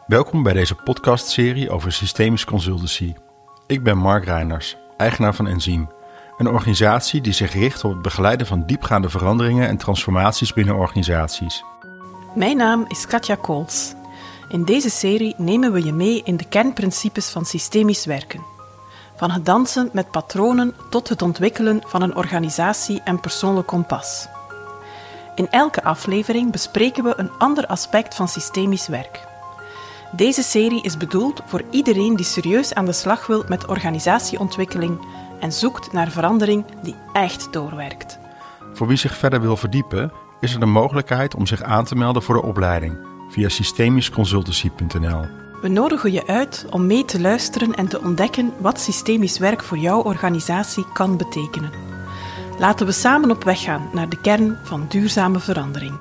Welkom bij deze podcastserie over systemisch consultancy. Ik ben Mark Reiners, eigenaar van Enzym, een organisatie die zich richt op het begeleiden van diepgaande veranderingen en transformaties binnen organisaties. Mijn naam is Katja Kools. In deze serie nemen we je mee in de kernprincipes van systemisch werken. Van het dansen met patronen tot het ontwikkelen van een organisatie en persoonlijk kompas. In elke aflevering bespreken we een ander aspect van systemisch werk. Deze serie is bedoeld voor iedereen die serieus aan de slag wil met organisatieontwikkeling en zoekt naar verandering die echt doorwerkt. Voor wie zich verder wil verdiepen, is er de mogelijkheid om zich aan te melden voor de opleiding via systemischconsultancy.nl. We nodigen je uit om mee te luisteren en te ontdekken wat systemisch werk voor jouw organisatie kan betekenen. Laten we samen op weg gaan naar de kern van duurzame verandering.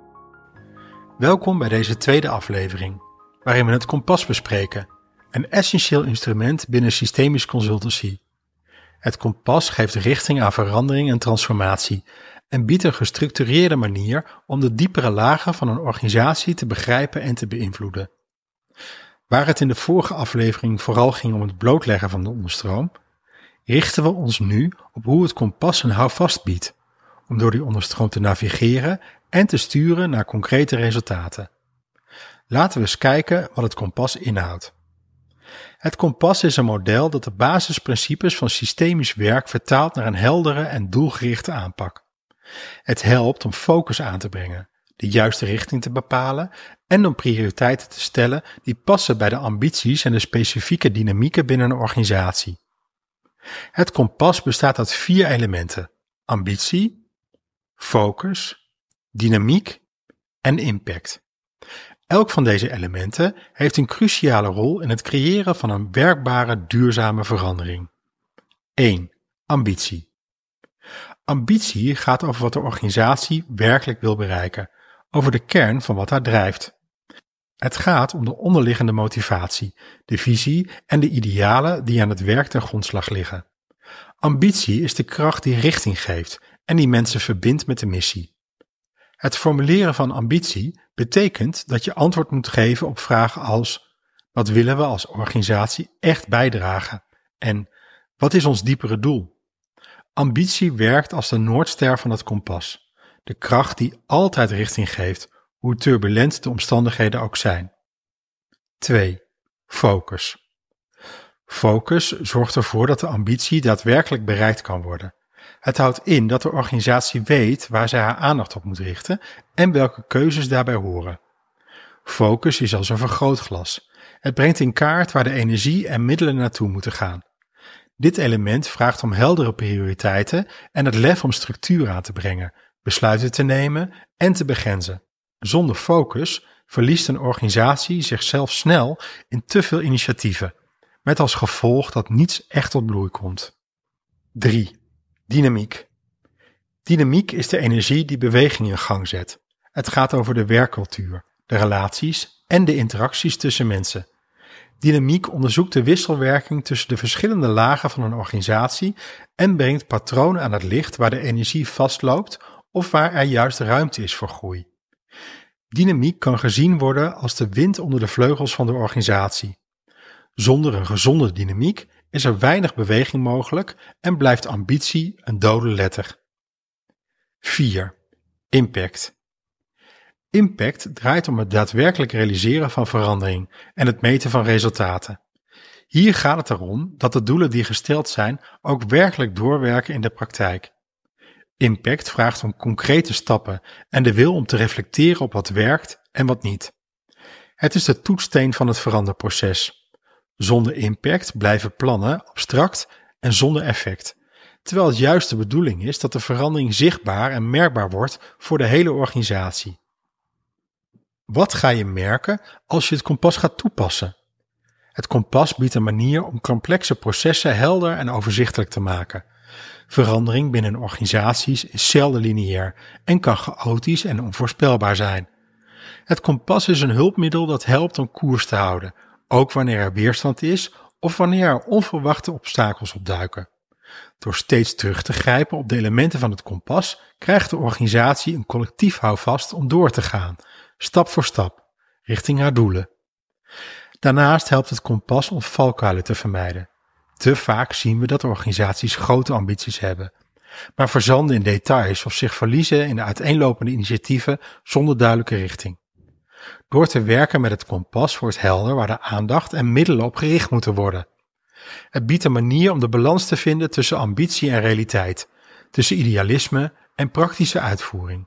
Welkom bij deze tweede aflevering, waarin we het kompas bespreken, een essentieel instrument binnen systemisch consultancy. Het kompas geeft richting aan verandering en transformatie en biedt een gestructureerde manier om de diepere lagen van een organisatie te begrijpen en te beïnvloeden. Waar het in de vorige aflevering vooral ging om het blootleggen van de onderstroom, richten we ons nu op hoe het kompas een houvast biedt, om door die onderstroom te navigeren en te sturen naar concrete resultaten. Laten we eens kijken wat het kompas inhoudt. Het kompas is een model dat de basisprincipes van systemisch werk vertaalt naar een heldere en doelgerichte aanpak. Het helpt om focus aan te brengen, de juiste richting te bepalen en om prioriteiten te stellen die passen bij de ambities en de specifieke dynamieken binnen een organisatie. Het kompas bestaat uit 4 elementen: ambitie, focus, dynamiek en impact. Elk van deze elementen heeft een cruciale rol in het creëren van een werkbare, duurzame verandering. 1. Ambitie. Ambitie gaat over wat de organisatie werkelijk wil bereiken, over de kern van wat haar drijft. Het gaat om de onderliggende motivatie, de visie en de idealen die aan het werk ten grondslag liggen. Ambitie is de kracht die richting geeft en die mensen verbindt met de missie. Het formuleren van ambitie betekent dat je antwoord moet geven op vragen als: wat willen we als organisatie echt bijdragen? En wat is ons diepere doel? Ambitie werkt als de noordster van het kompas, de kracht die altijd richting geeft, hoe turbulent de omstandigheden ook zijn. 2. Focus. Focus zorgt ervoor dat de ambitie daadwerkelijk bereikt kan worden. Het houdt in dat de organisatie weet waar zij haar aandacht op moet richten en welke keuzes daarbij horen. Focus is als een vergrootglas. Het brengt in kaart waar de energie en middelen naartoe moeten gaan. Dit element vraagt om heldere prioriteiten en het lef om structuur aan te brengen, besluiten te nemen en te begrenzen. Zonder focus verliest een organisatie zichzelf snel in te veel initiatieven, met als gevolg dat niets echt tot bloei komt. 3. Dynamiek. Dynamiek is de energie die beweging in gang zet. Het gaat over de werkcultuur, de relaties en de interacties tussen mensen. Dynamiek onderzoekt de wisselwerking tussen de verschillende lagen van een organisatie en brengt patronen aan het licht waar de energie vastloopt of waar er juist ruimte is voor groei. Dynamiek kan gezien worden als de wind onder de vleugels van de organisatie. Zonder een gezonde dynamiek is er weinig beweging mogelijk en blijft ambitie een dode letter. 4. Impact. Impact draait om het daadwerkelijk realiseren van verandering en het meten van resultaten. Hier gaat het erom dat de doelen die gesteld zijn ook werkelijk doorwerken in de praktijk. Impact vraagt om concrete stappen en de wil om te reflecteren op wat werkt en wat niet. Het is de toetssteen van het veranderproces. Zonder impact blijven plannen abstract en zonder effect, terwijl het juist de bedoeling is dat de verandering zichtbaar en merkbaar wordt voor de hele organisatie. Wat ga je merken als je het kompas gaat toepassen? Het kompas biedt een manier om complexe processen helder en overzichtelijk te maken. Verandering binnen organisaties is zelden lineair en kan chaotisch en onvoorspelbaar zijn. Het kompas is een hulpmiddel dat helpt om koers te houden, ook wanneer er weerstand is of wanneer er onverwachte obstakels opduiken. Door steeds terug te grijpen op de elementen van het kompas krijgt de organisatie een collectief houvast om door te gaan, stap voor stap, richting haar doelen. Daarnaast helpt het kompas om valkuilen te vermijden. Te vaak zien we dat organisaties grote ambities hebben, maar verzanden in details of zich verliezen in de uiteenlopende initiatieven zonder duidelijke richting. Door te werken met het kompas wordt helder waar de aandacht en middelen op gericht moeten worden. Het biedt een manier om de balans te vinden tussen ambitie en realiteit, tussen idealisme en praktische uitvoering.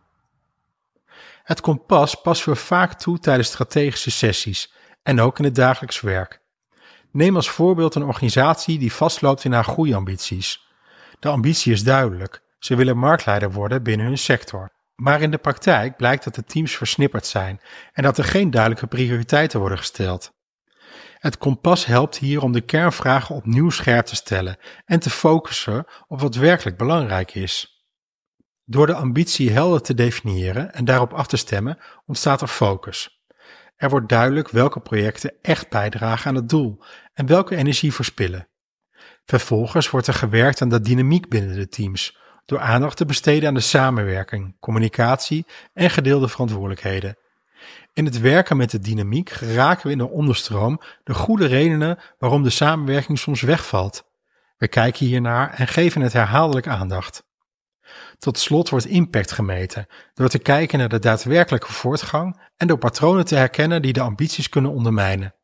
Het kompas passen we vaak toe tijdens strategische sessies en ook in het dagelijks werk. Neem als voorbeeld een organisatie die vastloopt in haar groeiambities. De ambitie is duidelijk, ze willen marktleider worden binnen hun sector. Maar in de praktijk blijkt dat de teams versnipperd zijn en dat er geen duidelijke prioriteiten worden gesteld. Het kompas helpt hier om de kernvragen opnieuw scherp te stellen en te focussen op wat werkelijk belangrijk is. Door de ambitie helder te definiëren en daarop af te stemmen ontstaat er focus. Er wordt duidelijk welke projecten echt bijdragen aan het doel en welke energie verspillen. Vervolgens wordt er gewerkt aan de dynamiek binnen de teams, door aandacht te besteden aan de samenwerking, communicatie en gedeelde verantwoordelijkheden. In het werken met de dynamiek geraken we in de onderstroom de goede redenen waarom de samenwerking soms wegvalt. We kijken hiernaar en geven het herhaaldelijk aandacht. Tot slot wordt impact gemeten door te kijken naar de daadwerkelijke voortgang en door patronen te herkennen die de ambities kunnen ondermijnen.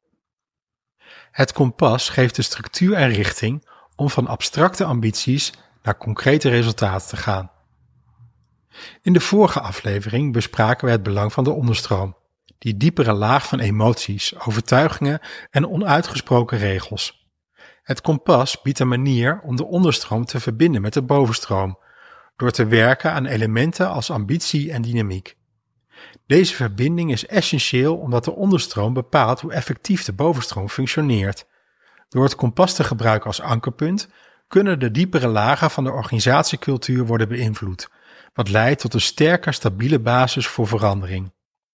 Het kompas geeft de structuur en richting om van abstracte ambities naar concrete resultaten te gaan. In de vorige aflevering bespraken we het belang van de onderstroom, die diepere laag van emoties, overtuigingen en onuitgesproken regels. Het kompas biedt een manier om de onderstroom te verbinden met de bovenstroom, door te werken aan elementen als ambitie en dynamiek. Deze verbinding is essentieel omdat de onderstroom bepaalt hoe effectief de bovenstroom functioneert. Door het kompas te gebruiken als ankerpunt kunnen de diepere lagen van de organisatiecultuur worden beïnvloed, wat leidt tot een sterker, stabiele basis voor verandering.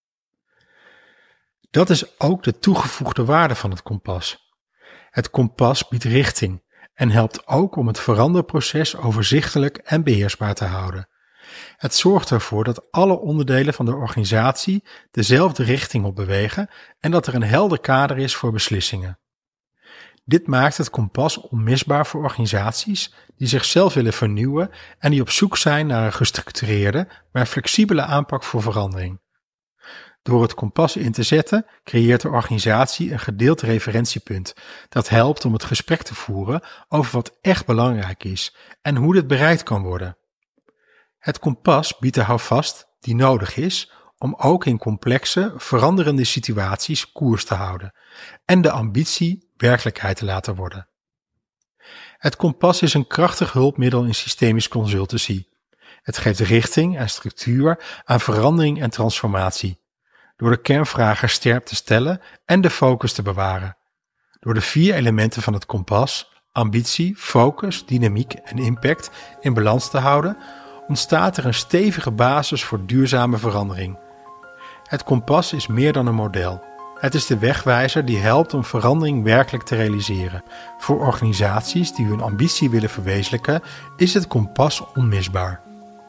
Dat is ook de toegevoegde waarde van het kompas. Het kompas biedt richting en helpt ook om het veranderproces overzichtelijk en beheersbaar te houden. Het zorgt ervoor dat alle onderdelen van de organisatie dezelfde richting op bewegen en dat er een helder kader is voor beslissingen. Dit maakt het kompas onmisbaar voor organisaties die zichzelf willen vernieuwen en die op zoek zijn naar een gestructureerde, maar flexibele aanpak voor verandering. Door het kompas in te zetten, creëert de organisatie een gedeeld referentiepunt dat helpt om het gesprek te voeren over wat echt belangrijk is en hoe dit bereikt kan worden. Het kompas biedt de houvast die nodig is om ook in complexe, veranderende situaties koers te houden en de ambitie werkelijkheid te laten worden. Het kompas is een krachtig hulpmiddel in systemisch consultancy. Het geeft richting en structuur aan verandering en transformatie, door de kernvragen scherp te stellen en de focus te bewaren. Door de 4 elementen van het kompas, ambitie, focus, dynamiek en impact, in balans te houden, ontstaat er een stevige basis voor duurzame verandering. Het kompas is meer dan een model. Het is de wegwijzer die helpt om verandering werkelijk te realiseren. Voor organisaties die hun ambitie willen verwezenlijken, is het kompas onmisbaar.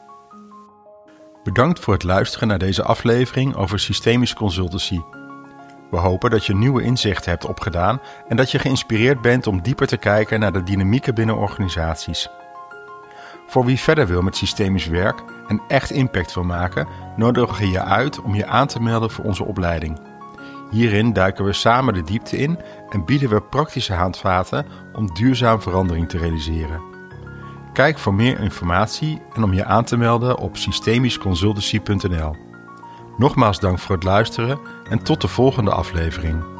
Bedankt voor het luisteren naar deze aflevering over systemisch consultancy. We hopen dat je nieuwe inzichten hebt opgedaan en dat je geïnspireerd bent om dieper te kijken naar de dynamieken binnen organisaties. Voor wie verder wil met systemisch werk en echt impact wil maken, nodigen we je uit om je aan te melden voor onze opleiding. Hierin duiken we samen de diepte in en bieden we praktische handvaten om duurzaam verandering te realiseren. Kijk voor meer informatie en om je aan te melden op systemischconsultancy.nl. Nogmaals dank voor het luisteren en tot de volgende aflevering.